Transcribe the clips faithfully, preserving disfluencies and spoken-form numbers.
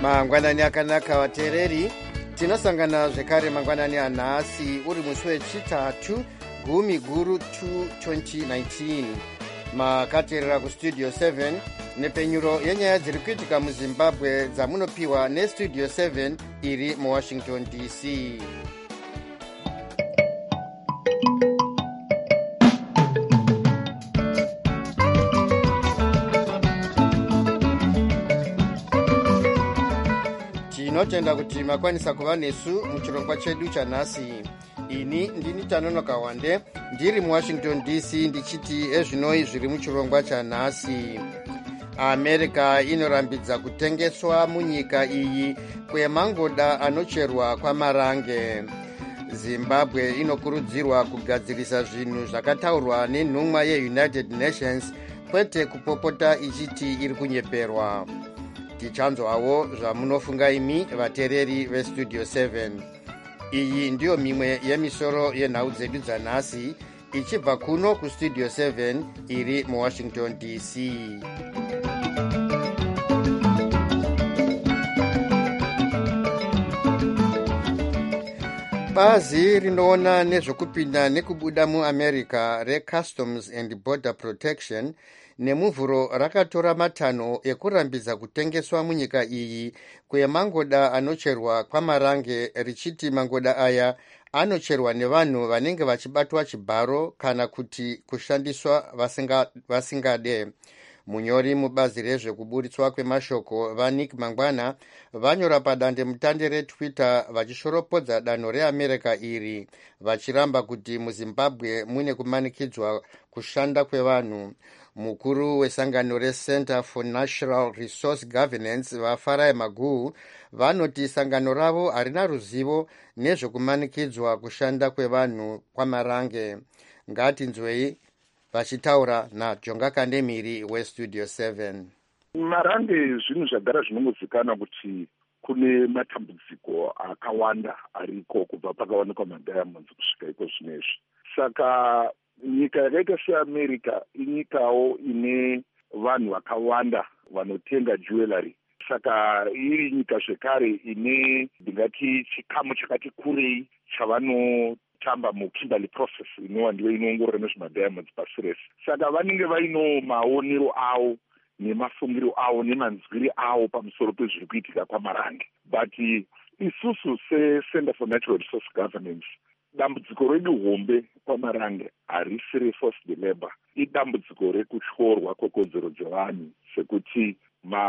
mangwanani akanaka vateereri, tinosangana zvekare mangwanani anhasi uri musi wechitatu gumi guru twenty nineteen. Makateerera kustudio seven nepenyuro yenyaya dziri kuitika muzimbabwe dzamunopiwa nestudio seven iri muwashington D C. Tinotenda kuti makwanisa kuva nesu muchirongwa chedu chanhasi. Ini ndini Tanonoka Wande ndiri muwashington D C ndichiti ezvinoi zviri muchirongwa chanhasi. America inorambidza kutengeswa munyika iyi kwemangoda anocherwa kwamarange. Zimbabwe inokurudzirwa kugadzirisa zvinhu zvakataurwa nenhumwa yeUnited Nations kwete kupopota ichiti iri kunyeperwa. Tichanzwawo zvamunofunga imi vateereri vestudio seven. Iyi ndiyo mimwe yemisoro yenhau dzedu dzanhasi ichibva kuno kustudio seven iri muwashington D C. Bazi rinoona nezvokupinda nekubuda muAmerica reCustoms and Border Protection nemuvhuro rakatora matanho ekurambidza kutengeswa munyika iyi kwemangoda anocherwa kwamarange richiti mangoda aya anocherwa nevanhu vanenge vachibatwa chibharo kana kuti kushandiswa vasinga, vasingade. Munyori mubazi rezvekuburitswa kwemashoko vaNick Mangwana vanyora padande mutande reTwitter vachishoropodza danho reAmerica iri, vachiramba kuti muZimbabwe mune kumanikidzwa kushanda kwevanhu. Mukuru wesangano reCenter for Natural Resource Governance vaFarai Maguhu vanoti sangano ravo harina ruzivo nezvekumanikidzwa kushanda kwevanhu kwamarange. Ngatinzwei vachitaura naJonga Kandemiri westudio seven. Marange zvinhu zvagara zvinongozikanwa kuti kune matambudziko akawanda ariko kubva pakawanikwa madiamonds kusvika iko zvinezvi. Saka nyika yakaita seAmerica inyikawo ine vanhu vakawanda vanotenga jewelry. Saka iri nyika zvekare ine ndingati chikamu chakati kurei chavanotamba muKimberley process inova ndiyo inoongorora nezvemadiamonds pasi rese. Saka vanenge vaino maonero avo nemafungiro avo nemanzwiri avo pamusoro pezviri kuitika kwamarange. But isusu seCenter for Natural Resource Governance, dambudziko redu hombe kwamarange harisi reforced labor, idambudziko rekutyorwa kwekodzero dzevanhu, sekuti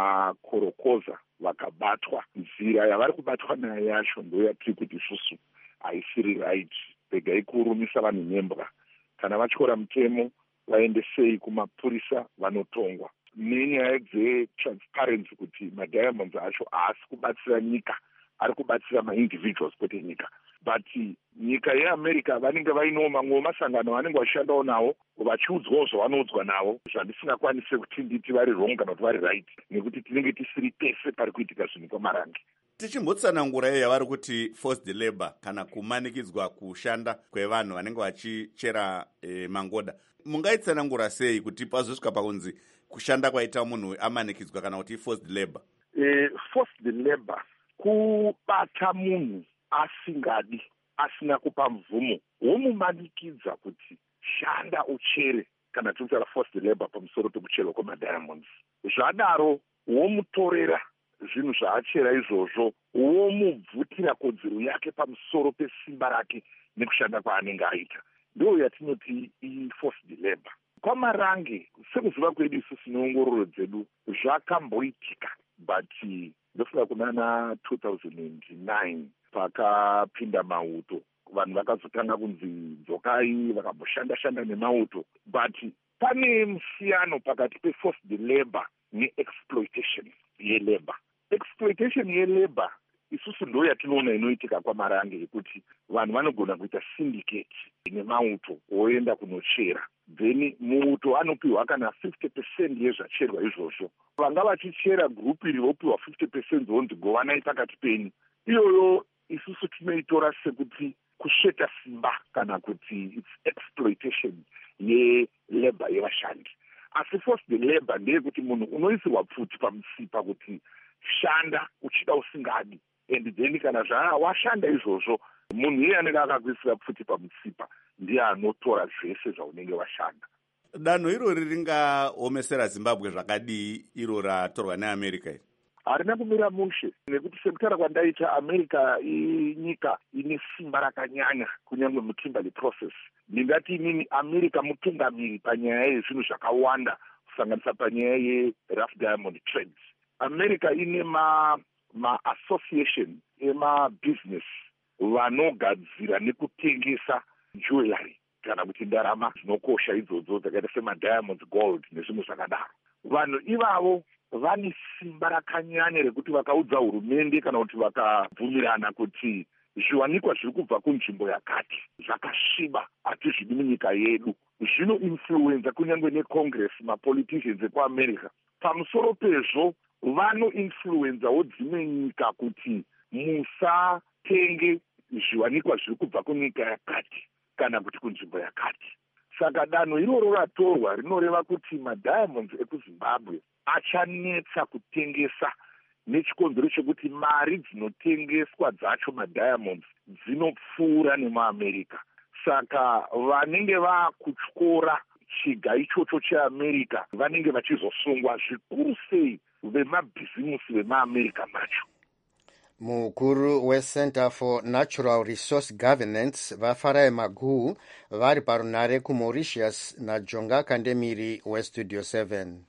makorokoza vakabatwa, nzira yavari kubatwa nayo yacho ndoyatiri kuti isusu haisiri right. Regai kurumisa vanhu nembwa. Kana vatyora mutemo vaendesei kumapurisa vanotongwa. Nenyaya dzetransparency kuti madiamonds acho haasi kubatsira nyika, ari kubatsira maindividuals kwete nyika. But nyika yeAmerica vanenge vaino mamwe masangano vanenge vachishandawo nawo vachiudzwawo zvavanoudzwa nawo, zvandisingakwanisi kuti nditi vari wrong kana kuti vari right, nekuti tinenge tisiri pese pari kuitika zvinhu kwamarange. Tichimbotsanangura iyo yavari kuti forced labor kana kumanikidzwa kushanda kwevanhu vanenge vachichera e, mangoda, mungaitsanangura sei kuti pazosvika pakunzi kushanda kwaita munhu amanikidzwa kana kuti forced labor? E, forced labor kubata munhu asingadi, asina kupa mvumo, womumanikidza kuti shanda uchere, kana tinotaura forced labor pamusoro pekucherwa kwemadiamonds. Zvadaro womutorera zvinhu zvaachera izvozvo, womubvutira kodzero yake pamusoro pesimba rake nekushanda kwaanenge aita. Ndo yatinoti i-forced labor. Kwamarange, sekuziva kwedu isusu neongororo dzedu, zvakamboitika, but ndofika kunana two thousand nine pakapinda mauto, vanhu vakazotanga kunzi dzokai, vakamboshandashanda nemauto. But pane musiyano pakati pe-forced labor ne-exploitation ye-labor. Exploitation ye-labor isusu ndo yatinoona inoitika kwamarange, yekuti vanhu vanogona kuita syndicate nemauto woenda kunochera, then muuto anopiwa kana fifty percent yezvacherwa izvozvo. Vanga vachichera group iri vopiwa fifty percent zonzi govanai pakati penyu. Iyoyo isusu tinoitora sekuti kusheta simba kana kuti it's exploitation ye-labor yevashandi. Asi forced labor ndeyekuti munhu unoisirwa pfuti pamusipa kuti shanda uchida usingadi, and then kana zvawashanda izvozvo munhu iye anenge akakuisira pfuti pamutsipa ndiye anotora zvese zvaunenge washanda. Danho irori ringaomesera Zimbabwe zvakadii iro ratorwa neAmerica iri? Harina kumira mushe, nekuti sekutara kwandaita America inyika ine simba rakanyanya kunyangwe muKimberley process. Ndingati inini America mutungamiri panyaya yezvinhu zvakawanda kusanganisa panyaya yerough diamond trades. America ine ma ma association ema business vanogadzira nekutengesa jewelry kana kuti ndarama dzinokosha idzodzo dzakaita semadiamonds, gold nezvimwe zvakadaro. Vanhu ivavo vane simba rakanyanya rekuti vakaudza hurumende kana kuti vakabvumirana kuti zviwanikwa zviri kubva kunzvimbo yakati zvakasviba hatizvidi munyika yedu, zvinoinfluenza kunyange necongress, mapoliticians ekuamerica. Pamusoro pezvo vanoinfluenzawo dzimwe nyika kuti musatenge zviwanikwa zviri kubva kunyika yakati kana kuti kunzvimbo yakati. Saka danho iroro ratorwa rinoreva kuti madiamonds ekuZimbabwe achanetsa kutengesa nechikonzero chekuti mari dzinotengeswa dzacho madiamonds dzinopfuura nemuAmerica. Saka vanenge vakutyora chiga ichocho cheAmerica vanenge vachizosungwa zvikuru sei vemabhizimusi vemuAmerica macho. Mukuru weCenter for Natural Resource Governance vaFarai Maguhu vari parunare kuMauritius naJonga Kandemiri weStudio seven.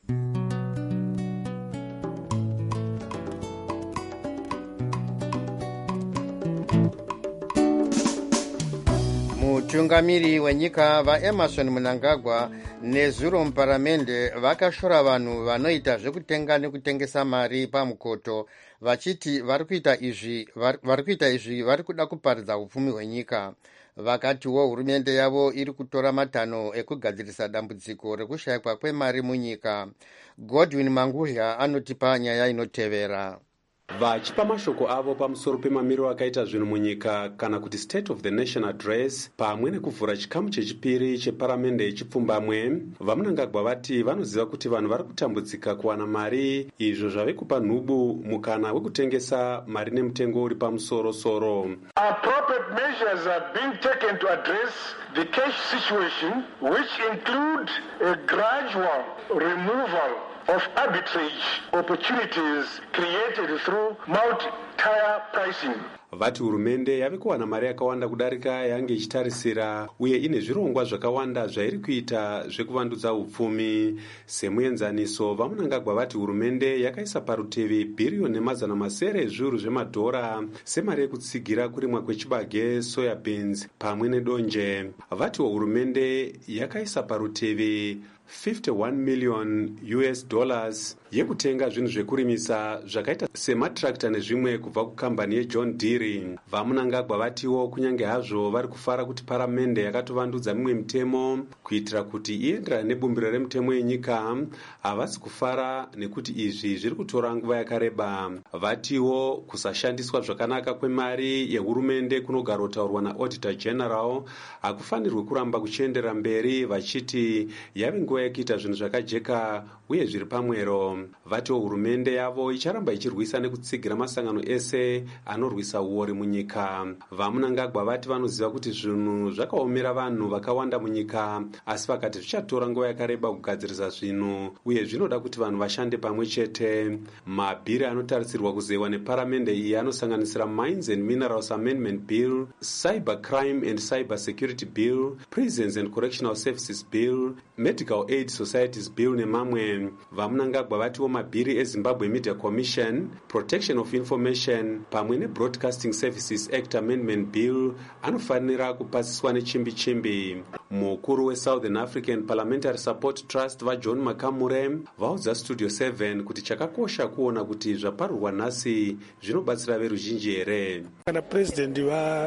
Mutungamiri wenyika vaEmerson Mnangagwa nezuro muparamende vakashora vanhu vanoita zvekutenga nekutengesa mari pamukoto vachiti vari kuita izvi vari kuita izvi vari kuda kuparidza upfumi hwenyika. Vakatiwo hurumende yavo iri kutora matanho ekugadzirisa dambudziko rekushayikwa kwemari munyika. Godwin Mangudya anotipa nyaya inotevera. Vachipa mashoko avo pamusoro pemamiriro akaita zvinhu munyika kana kuti State of the Nation Address pamwe nekuvhura chikamu chechipiri cheparamende yechipfumbamwe, vaMnangagwa vati vanoziva kuti vanhu vari kutambudzika kuwana mari, izvo zvave kupa nhubu mukana wekutengesa mari nemutengo uri pamusoro-soro. Appropriate measures are being taken to address the cash situation, which include a gradual removal of arbitrage opportunities created through multi-tier pricing. Vati hurumende yave kuwana mari yakawanda kudarika yange ichitarisira uye ine zvirongwa zvakawanda zvairi kuita zvekuvandudza upfumi. Semuenzaniso, vaMnangagwa vati hurumende yakaisa parutivi bhiriyoni nemazana masere ezviuru zvemadhora semari yekutsigira kurimwa kwechibage, soya beans pamwe nedonje. Vatiwo hurumende yakaisa parutivi fifty-one million U S dollars yekutenga zvinhu zvekurimisa zvakaita sematrakta nezvimwe kubva kukambani yeJohn Deere. VaMnangagwa vatiwo kunyange hazvo vari kufara kuti paramende yakatovandudza mimwe mitemo kuitira kuti ienderane nebumbiro remutemo yenyika, havasi kufara nekuti izvi zviri kutora nguva yakareba. Vatiwo kusashandiswa zvakanaka kwemari yehurumende kunogara kutaurwa naAuditor General hakufanirwi kuramba kuchiendera mberi, vachiti yave nguva yekuita zvinhu zvakajeka uye zviri pamwero. Vatiwo hurumende yavo icharamba ichirwisa nekutsigira masangano ese anorwisa uori munyika. VaMnangagwa vati vanoziva kuti zvinhu zvakaomera vanhu vakawanda munyika, asi vakati zvichatora nguva yakareba kugadzirisa zvinhu uye zvinoda kuti vanhu vashande pamwe chete. Mabhiri anotarisirwa kuzewa neparamende iyi anosanganisira Mines and Minerals Amendment Bill, Cyber Crime and Cyber Security Bill, Prisons and Correctional Services Bill, Medical Aid Societies Bill nemamwe. VaMnangagwa vatiwo mabhiri eZimbabwe Media Commission, Protection of Information pamwe neBroadcasting Services Act Amendment Bill anofanira kupasiswa nechimbi-chimbi. Mukuru weSouthern African Parliamentary Support Trust vaJohn Makamure vaudza Studio seven kuti chakakosha kuona kuti zvaparurwa nhasi zvinobatsira veruzhinji here. Kana president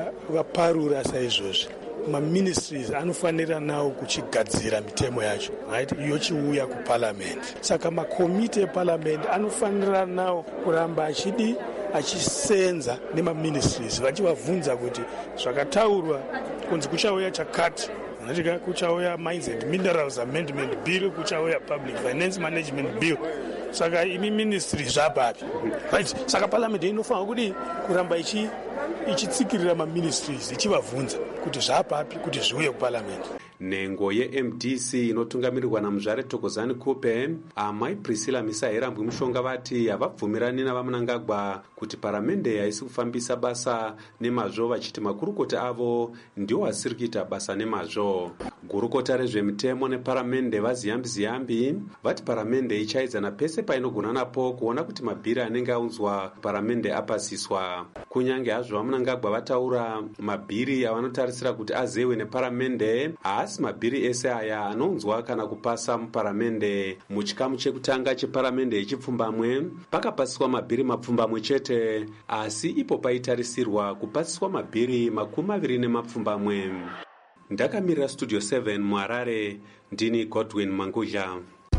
vaparura saizvozvi, maministries anofanira nawo kuchigadzira mitemo yacho, right, yochiuya kuparliament. Saka makomiti eparliament anofanira nawo kuramba achidi achisenza nemaministries vachivabvunza kuti zvakataurwa kunzi kuchauya chakati, kuchauya Mines and Minerals Amendment Bill, kuchauya Public Finance Management Bill, saka imi ministry zvapapi right. Saka parliament inofanira kuti kuramba ichi ichitsikirira maministries ichivabvunza kuti zvapapi kuti zviuye kuparliament. Nhengo ye-M D C inotungamirirwa namuzvare Thokozani Kupe, amai Priscilla Misaherambwe Mushonga vati havabvumirani navamunangagwa kuti paramende haisi kufambisa basa nemazvo, vachiti makurukota avo ndiwo asiri kuita basa nemazvo. Gurukota rezvemitemo neparamende vaZiyambi Ziyambi vati paramende ichaidzana pese painogona napo kuona kuti mabhiri anenge aunzwa paramende apasiswa. Kunyange hazvo vamunangagwa vataura mabhiri avanotarisira kuti azewe neparamende, asi mabhiri ese aya anonzwa kana kupasa muparamende. Muchikamu chekutanga cheparamende yechipfumbamwe pakapasiswa mabhiri mapfumbamwe chete, asi ipo paitarisirwa kupasiswa mabhiri makumi maviri nemapfumbamwe. Ndakamirira Studio seven muHarare, ndini Godwin Mangudla.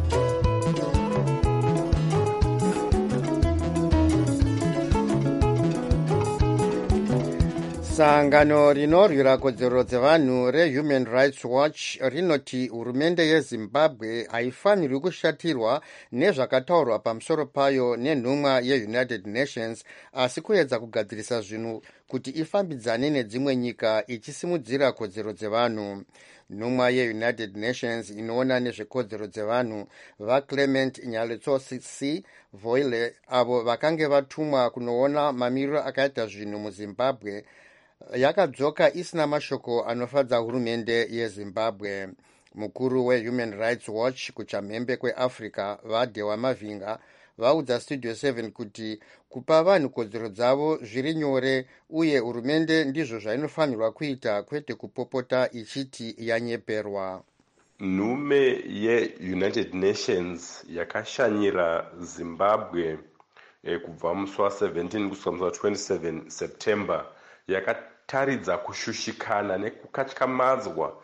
Sangano rinorwira kodzero dzevanhu reHuman Rights Watch rinoti hurumende yeZimbabwe haifanirwi kushatirwa nezvakataurwa pamusoro payo nenhumwa yeUnited Nations, asi kuedza kugadzirisa zvinhu kuti ifambidzane nedzimwe nyika ichisimudzira kodzero dzevanhu. Nhumwa yeUnited Nations inoona nezvekodzero dzevanhu vaClement Nyaletsosi Voile, avo vakange vatumwa kunoona mamiriro akaita zvinhu muZimbabwe, yakadzoka isina mashoko anofadza hurumende yeZimbabwe. Mukuru weHuman Rights Watch kuchamhembe kweAfrica vaDewa Mavinga vaudza Studio seven kuti kupa vanhu kodzero dzavo zviri nyore, uye hurumende ndizvo zvainofanirwa kuita, kwete kupopota ichiti yanyeperwa. Nhume yeUnited Nations yakashanyira Zimbabwe eh, kubva musi wa17 kusvika musi wa27 September yakataridza kushushikana nekukatyamadzwa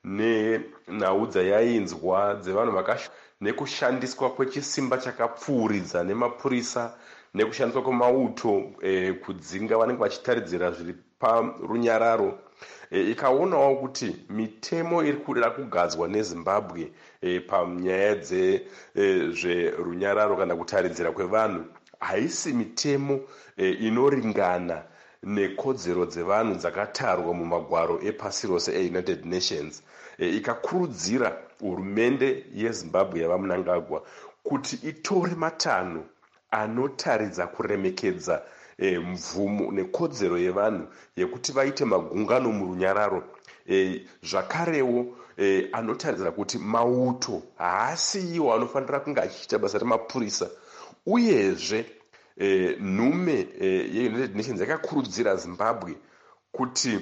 nenhau dzayainzwa dzevanhu vakasha nekushandiswa kwechisimba chakapfuuridza nemapurisa nekushandiswa kwemauto eh, kudzinga vanenge vachitaridzira zviri parunyararo. E, ikaonawo kuti mitemo iri kuda kugadzwa neZimbabwe e, panyaya dzezverunyararo e, kana kutaridzira kwevanhu haisi mitemo e, inoringana nekodzero dzevanhu dzakatarwa mumagwaro epasi rose eUnited Nations. E, ikakurudzira hurumende yeZimbabwe yavamunangagwa kuti itore matanho anotaridza kuremekedza E, mvumo nekodzero yevanhu yekuti vaite magungano murunyararo. E, zvakarewo e, anotarisira kuti mauto haasi iwo anofanira kunge achiita basa remapurisa. Uyezve e, nhume e, yeUnited Nations yakakurudzira Zimbabwe kuti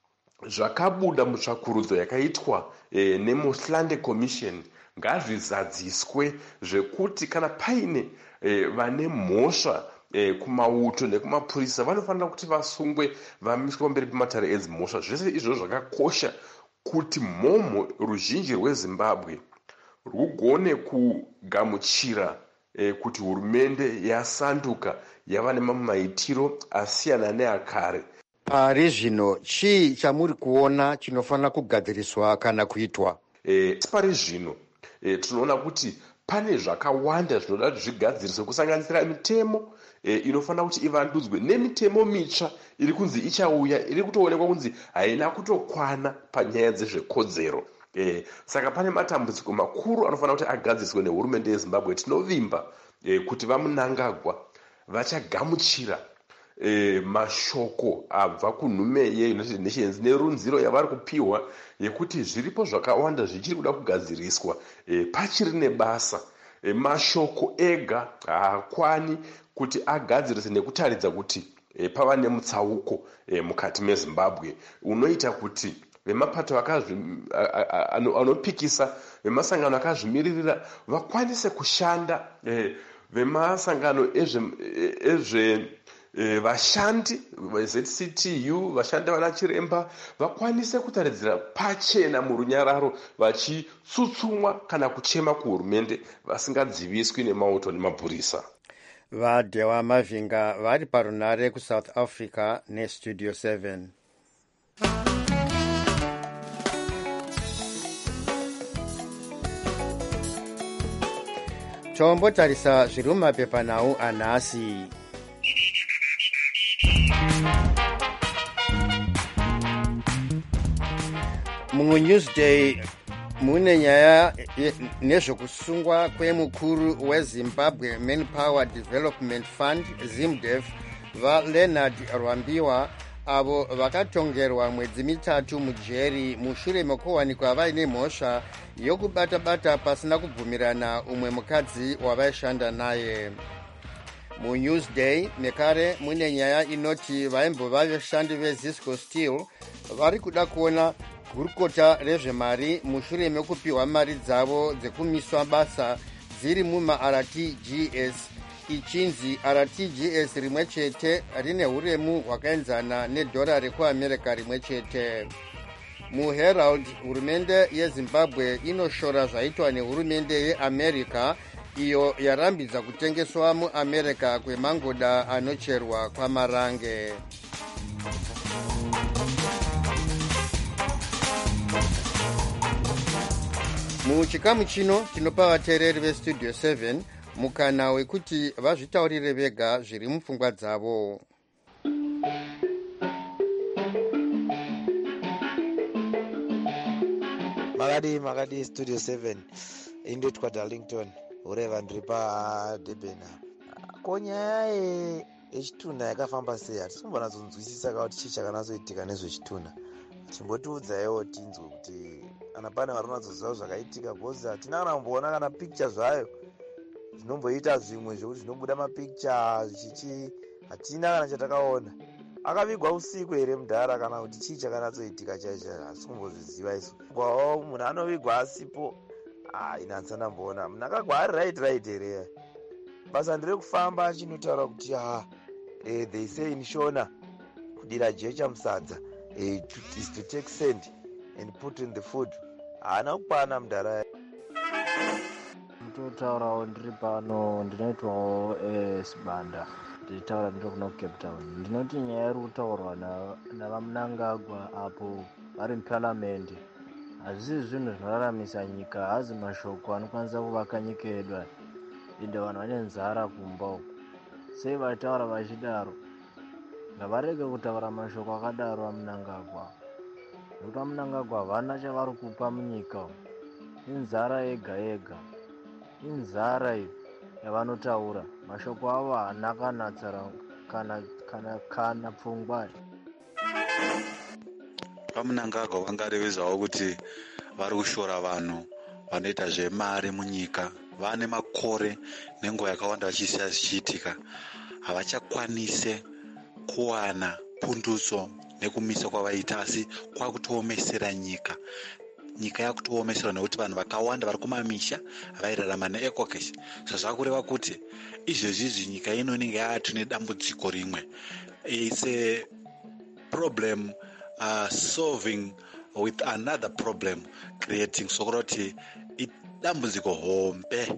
zvakabuda mutsvakurudzo yakaitwa e, neMohlande Commission ngazvizadziswe, zvekuti kana paine e, vane mhosva E, kumauto nekumapurisa vanofanira kuti vasungwe vamiswe pamberi pematare edzimhosva. Zvese izvo zvakakosha kuti mhomho ruzhinji rweZimbabwe rugone kugamuchira e, kuti hurumende yasanduka yava nemamwe maitiro asiyana neakare. Pari zvino chii chamuri kuona chinofanira kugadziriswa kana kuitwa? E, pari zvino e, tinoona kuti pane zvakawanda zvinoda kuti zvigadziriswe, kusanganisira mitemo E, inofanira kuti ivandudzwe nemitemo mitsva iri kunzi ichauya iri kutoonekwa kunzi haina kutokwana panyaya dzezvekodzero. E, saka pane matambudziko makuru anofanira kuti agadziriswe nehurumende yeZimbabwe. Tinovimba e, kuti vamunangagwa vachagamuchira e, mashoko abva kunhume yeUnited Nations nerunziro yavari kupiwa yekuti zviripo zvakawanda zvichiri kuda kugadziriswa. E, pachiri nebasa. E, mashoko ega haakwani kuti agadzirise nekutaridza kuti e, pava nemutsauko e, mukati meZimbabwe unoita kuti vemapato anopikisa vemasangano akazvimiririra vakwanise kushanda. E, vemasangano ezve e, vashandi veZ C T U, vashandi vana chiremba vakwanise kutaridzira pachena murunyararo vachitsutsumwa kana kuchema kuhurumende vasingadziviswi nemauto nemapurisa. vaDewa Mavinga vari parunare kuSouth Africa neStudio seven. tombotarisa zviri mumapepanhau anhasi. muNewsday mune nyaya nezvekusungwa kwemukuru weZimbabwe Manpower Development Fund ZIMDEF vaLeonard Rwambiwa avo vakatongerwa mwedzi mitatu mujeri mushure mekuwanikwa vaine mhosva yokubata-bata pasina kubvumirana umwe mukadzi wavaishanda naye. muNewsday nekare mune nyaya inoti vaimbova vashandi veZisco Steel vari kuda kuona gurukota rezvemari mushure mekupiwa mari dzavo dzekumiswa basa dziri muma-R T G S ichinzi R T G S rimwe chete rine huremu hwakaenzana nedhora rekuamerica rimwe chete. muHerald hurumende yeZimbabwe inoshora zvaitwa nehurumende yeAmerica iyo yarambidza kutengeswa muAmerica kwemangoda anocherwa kwamarange. muchikamu chino tinopa vateereri vestudio seven mukana wekuti vazvitaurire vega zviri mupfungwa dzavo. makadi makadi studio seven indoitwa darlington ureva ndiri paDurban. ko nyaya yechitunha yakafamba sei? hatisimbonatsokunzwisisa kuti chii chakanatsoitika nezvechitunha. chimbotiudzaiwo tinzwe kuti kana pane vari kunatsoziva zvakaitika, bhozi hatina kana kumboona kana pikicha zvayo zvinomboita zvimwe zvokuti zvinobuda mapikicha zvichichi, hatina kana chatakaona. akavigwa usiku here mudhara kana kuti chii chakanatsoitika chaicho? hasi kumbozviziva isu. gwawo munhu anovigwa asipo, ina handisandamboona. munhu akagwa ari right right here. basa ndiri kufamba achinotaura kuti ha eh, they say in Shona kudira jecha musadza eh, to, is to take sand and put in the food. haana kukwana mudhara. ndotaurawo ndiri pano, ndinoitwawo eh, Sibanda, ndichitaura ndiri kuno Cape Town. ndinoti nyaya iri kutaurwa navaMnangagwa apo vari muparamendi hazvisi zvinhu zvinoraramisa nyika. hazi mashoko anokwanisa kuvaka nyika yedu ende vanhu vane nzara kumba uko. sei vataura vachidaro? ngavarege kutaura mashoko akadaro vaMnangagwa, nekuti vaMnangagwa havana chavari kupa munyika. inzara yega yega, inzara iyo yavanotaura. mashoko avo haana kana tsara kana kana kana pfungwa. vaMnangagwa vangarevezawo kuti vari kushora vanhu vanoita zvemari munyika. vane makore nenguva yakawanda vachisiya zvichiitika, havachakwanise kuwana pundutso nekumisa kwavaita, asi kwakutoomesera nyika. nyika yakutoomeserwa nekuti vanhu vakawanda vari kumamisha vairarama neecocash. zvazvakureva kuti izvezvizvi nyika ino inenge yaatu nedambudziko rimwe. It's a problem uh, solving with another problem creating, sokuroti dambudziko hombe.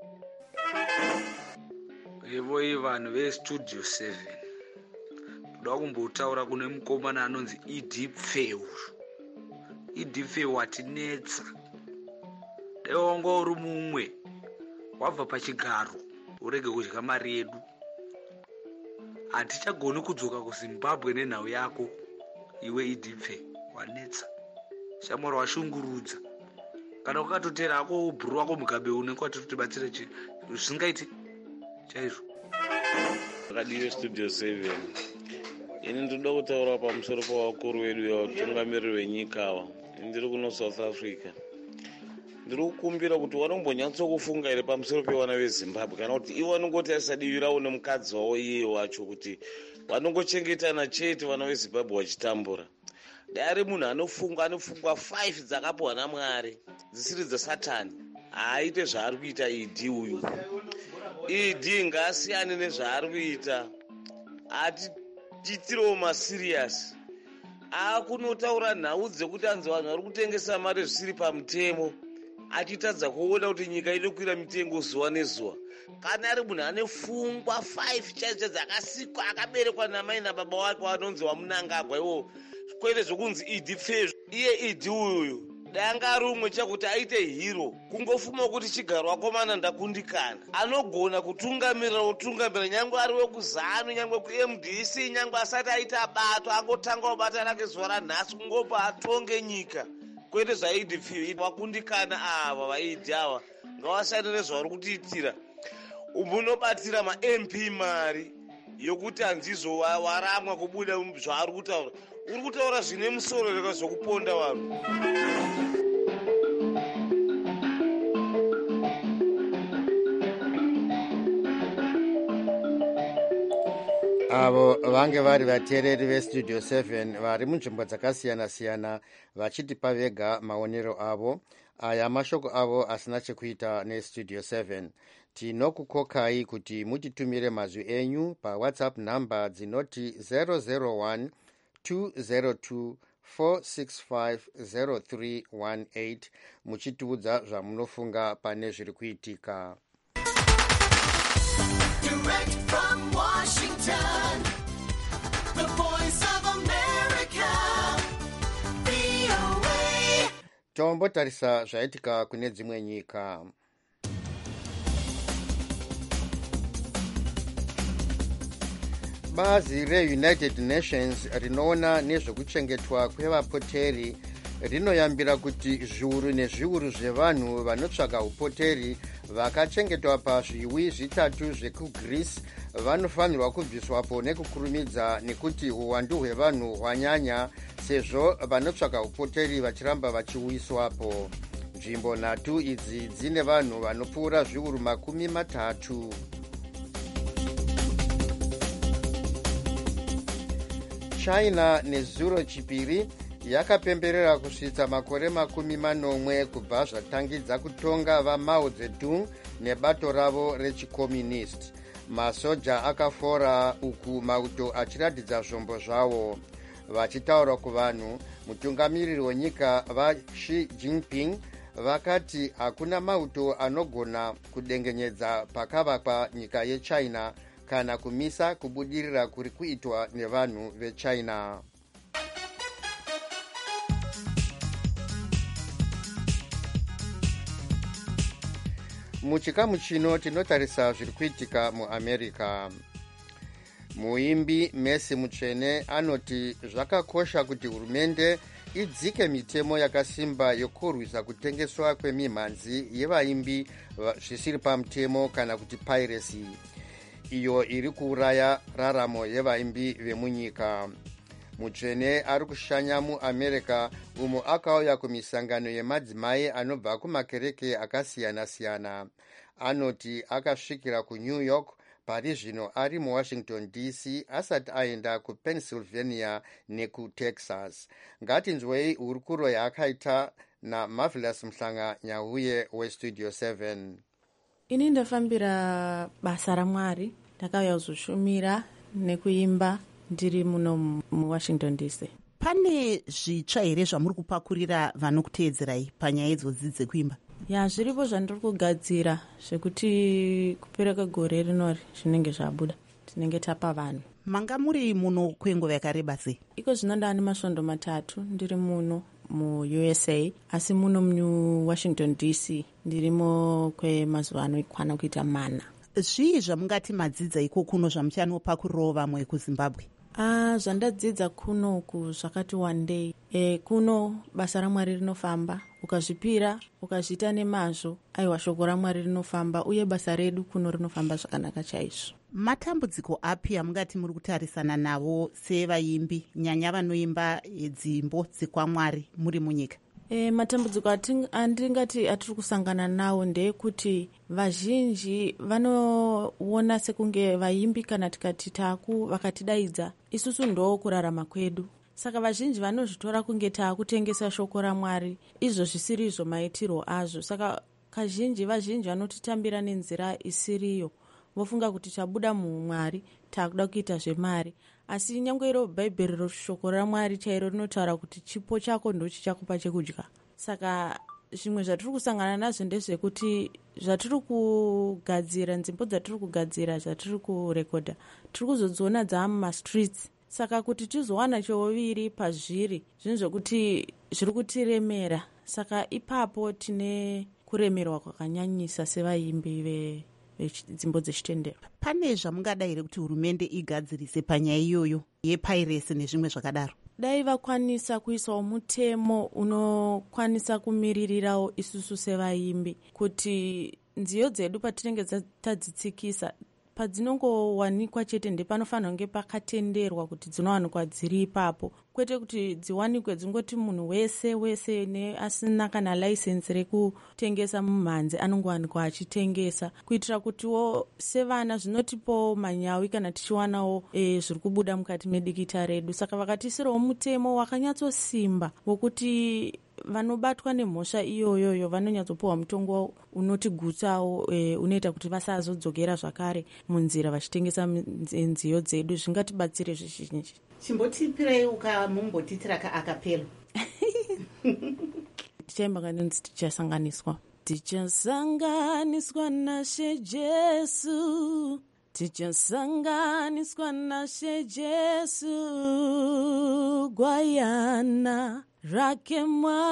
Yevoi vanhu vestudio seven, toda kumbotaura kune mukomana anonzi Ed Pfeu. Ed Pfeu watinetsa. Deongo uri mumwe wabva pachigaro urege kudya mari yedu. hatichagoni kudzoka kuZimbabwe nenhau yako iwe Ed Pfeu wanetsa. shamwari washungurudza. kana ukatotera ako ubhuru wako mugabe unenge watotibatsira chi zvisingaiti chaizvo. Rakadiwe studio seven. ini ndoda kutaura pamusoro pavakuru vedu vatungamiriri venyika ava. ndiri kuno South Africa. ndiri kukumbira kuti vanombonyatsokufunga here pamusoro pevana veZimbabwe, kana kuti ivo vanongoti asadivirawo nemukadzi wavo iye wacho, kuti vanongochengetana chete vana veZimbabwe vachitambura. dai munhu anofunga anofunga five dzakapiwa naMwari dzisiri dzasatani, haaite zvaari kuita Ed uyu. Ed ngaasiyane nezvaari kuita, atitirewo masiriasi. akunotaura nhau dzekuti anzi vanhu vari kutengesa mari zvisiri pamutemo, achitadza kuona kuti nyika inokwira mitengo zuva nezuva. kana ari munhu ane fungwa five chaidzo dzakasikwa akaberekwa namai nababa wake vanonzi vaMnangagwa iwo, kwete zvokunzi Ed Pfeu. iye Ed uyu danga ari umwe chakuti aite hero kungofuma kuti chigaro wakomana ndakundikana anogona kutungamirira utungamirira nyangwe ari wekuzanu nyangwe ku-M D C nyangwe asati aita bato angotanga kubata rake zuva ranhasi kungopa atonge nyika kwete zvaI D P vakundikana ava vaidi ava ngavashandire zvavari kutiitira munobatira ma-M P mari yokuti hanzizo waramwa kubuda zvaari kutaura uri kutaura zvine musoro reka zvokuponda vanhu. avo vange vari vateereri vestudio seven vari munzvimbo dzakasiyana-siyana vachitipa vega maonero avo. Aya mashoko avo asina chekuita nestudio seven. Tinokukokai kuti mutitumire mazwi enyu pawhatsapp nhamba dzinoti zero zero one two zero two four six five zero three one eight muchitiudza zvamunofunga pane zviri kuitika. Direct from Washington, the voice of America, V O A. Tombotarisa zvaitika kune dzimwe nyika. Bazi reUnited Nations rinoona nezvekuchengetwa kwevapoteri rinoyambira kuti zviuru nezviuru zvevanhu vanotsvaga upoteri vakachengetwa pazviwi zvitatu zvekugreece vanofanirwa kubviswapo nekukurumidza nekuti uwandu hwevanhu hwanyanya sezvo vanotsvaga upoteri vachiramba vachiuyiswapo. Nzvimbo nhatu idzi dzine vanhu vanopfuura zviuru makumi matatu. China nezuro chipiri yakapemberera kusvitsa makore makumi manomwe kubva zvatangidza kutonga vaMao Zedong nebato ravo rechikomunist. Masoja akafora uku mauto achiratidza zvombo zvavo. Vachitaura kuvanhu, mutungamiriri wenyika vaXi Jinping vakati hakuna mauto anogona kudengenyedza pakavakwa nyika yeChina kana kumisa kubudirira kuri kuitwa nevanhu veChina. Muchikamu chino tinotarisa zviri kuitika muAmerica. Muimbi Messi Mutsvene anoti zvakakosha kuti hurumende idzike mitemo yakasimba yokurwisa kutengeswa kwemimhanzi yevaimbi zvisiri pamutemo kana kuti piracy, iyo iri kuuraya raramo yevaimbi vemunyika. Mutsvene ari kushanya muAmerica umo akauya kumisangano yemadzimai anobva kumakereke akasiyana-siyana. Anoti akasvikira kuNew York pari zvino ari muWashington D C asati aenda kuPennsylvania nekuTexas. Ngatinzwei hurukuro yaakaita naMarvelous Mhlanga Nyahuye weStudio seven. Ini ndafambira basa raMwari, ndakauya kuzoshumira nekuimba ndiri muno muWashington D C. Pane zvitsva here zvamuri kupakurira vanokuteedzerai panyaya idzodzi dzekuimba? Ya, zviripo zvandiri kugadzira zvekuti kupera kwegore rinori zvinenge zvabuda tinenge tapa vanhu. Manga muri muno kwenguva yakareba sei? Iko zvino ndane masvondo matatu ndiri muno mu-U S A, asi muno muWashington D C ndirimo kwemazuva anokwana kuita mana. Zvii zvamungati madzidza iko kuno zvamuchanopakurirawo vamwe kuZimbabwe? Ah, zvandadzidza kunoku zvakati wandei. E, kuno basa raMwari rinofamba, ukazvipira ukazviita nemazvo, aiwa shoko raMwari rinofamba uye basa redu kuno rinofamba zvakanaka chaizvo. Matambudziko api amungati muri kutarisana navo sevaimbi, nyanya vanoimba dzimbo dzekwaMwari muri munyika? E, matambudziko andingati atiri kusangana nawo ndeyekuti vazhinji vanoona sekunge vaimbi kana tikati taku vakatidaidza isusu ndo kurarama kwedu. Saka vazhinji vanozvitora kunge taakutengesa shoko raMwari, izvo zvisiri izvo maitirwo azvo. Saka kazhinji vazhinji vanotitambira nenzira isiriyo, vofunga kuti tabuda muMwari taakuda kuita zvemari. Asi nyangwe iro Bhaibheri roshoko raMwari chairo rinotaura kuti chipo chako ndo chichakupa chekudya. Saka zvimwe zvatiri kusangana nazvo ndezvekuti zvatiri kugadzira, nzimbo dzatiri kugadzira, zvatiri kurekodha, tiri kuzodziona dzaamumastreets. Saka kuti tizowana choviri pazviri zvinhu zvokuti zviri kutiremera. saka ipapo tine kuremerwa kwakanyanyisa sevaimbi vedzimbo dzechitendero. Pane zvamungadai here kuti hurumende igadzirise panyaya iyoyo yepiracy nezvimwe zvakadaro? Dai vakwanisa kuisawo mutemo unokwanisa kumiririrawo isusu sevaimbi kuti nziyo dzedu patinenge tadzitsikisa padzinongowanikwa chete ndepanofanira kunge pakatenderwa kuti dzinowanikwa dziri ipapo, kwete kuti dziwanikwe dzingoti munhu wese wese neasina kana laisensi rekutengesa mumhanzi anongowanikwa achitengesa, kuitira kutiwo sevana zvinotipo manyawi kana tichiwanawo e, zviri kubuda mukati medikita redu. Saka vakatisirawo mutemo wakanyatsosimba wokuti vanobatwa nemhosva iyoyoyo vanonyatsopiwa mutongo unotigutsawo e, unoita kuti vasazodzokera zvakare munzira vachitengesa nziyo dzedu. Zvingatibatsire zvizhinji. Chimbotipirei ukamumbotitira kaakapelo. Tichaimba kanonzi tichasanganiswa. Tichasanganiswa naShe Jesu, tichasanganiswa naShe Jesu, Gwayana rake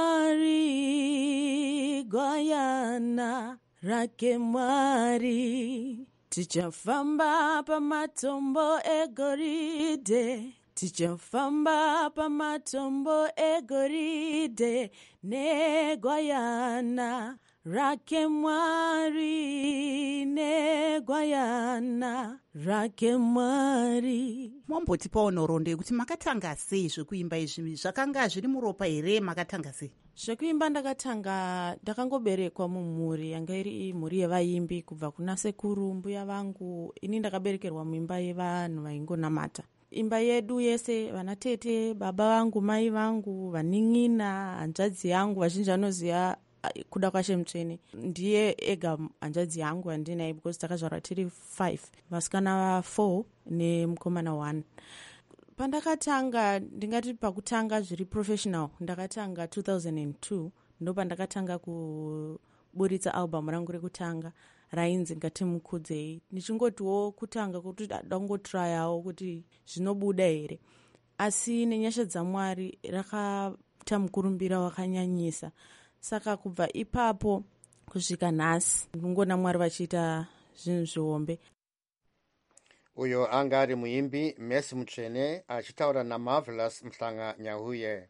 Mwari, Gwayana rake Mwari. Tichafamba pamatombo egoridhe, tichafamba pamatombo egoridhe, negwayana rake Mwari, negwayana rake Mwari. Mombotipawo nhoroondo yekuti makatanga sei zvekuimba izvi? Zvakanga zviri muropa here? Makatanga sei? Zvekuimba ndakatanga ndakangoberekwa mumhuri yanga iri mhuri yevaimbi kubva kuna sekuru mbuya vangu. Ini ndakaberekerwa muimba yevanhu vaingonamata. Imba yedu yese, vana tete, baba vangu, mai vangu, vanin'ina, hanzvadzi yangu, vazhinji vanoziva kuda kwaShe Mutsvene, ndiye ega hanzvadzi yangu andinaye because takazvarwa tiri five, vasikana four nemukomana one. Pandakatanga, ndingati pakutanga zviri professional, ndakatanga two thousand two, ndo pandakatanga kuburitsa album rangu rekutanga rainzi Ngatimukudzei. Ndichingotiwo kutanga kuti dangotryawo kuti zvinobuda here, asi nenyasha dzaMwari rakaita mukurumbira wakanyanyisa. Saka kubva ipapo kusvika nhasi ndingona Mwari vachiita zvinhu zvihombe. Uyo anga ari muimbi Mercy Mutsvene achitaura naMarvelous Mhlanga Nyahuye.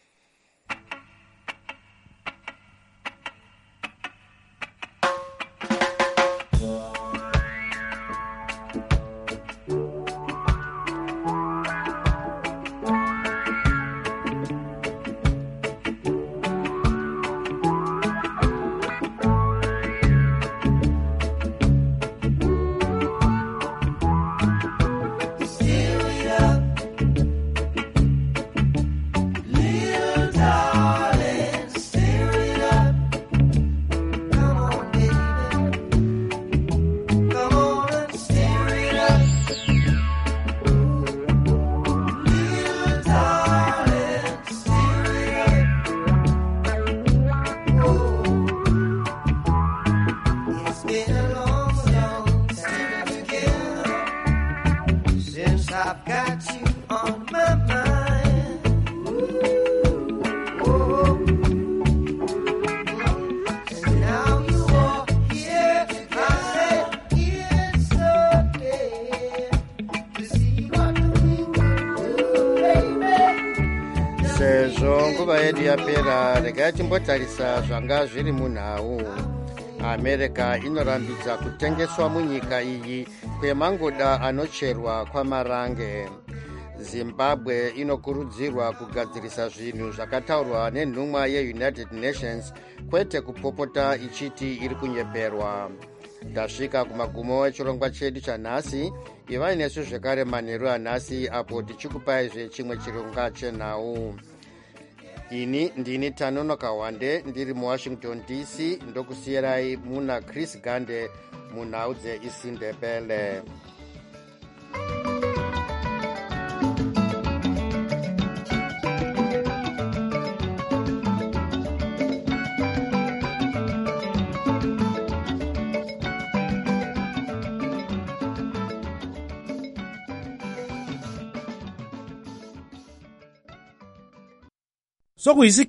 Nguva yedu yapera, regai timbotarisa zvanga zviri munhau. America inorambidza kutengeswa munyika iyi kwemangoda anocherwa kwamarange. Zimbabwe inokurudzirwa kugadzirisa zvinhu zvakataurwa nenhumwa yeUnited Nations, kwete kupopota ichiti iri kunyeperwa. Tasvika kumagumo echirongwa chedu chanhasi. Ivai nesu zvekare manheru anhasi apo tichikupaizve chimwe chirongwa chenhau. Ini ndini Tanonoka Wande ndiri muWashington D C, ndokusiyerai muna Chris Gande munhau dzeIsindebele. Sokuyisi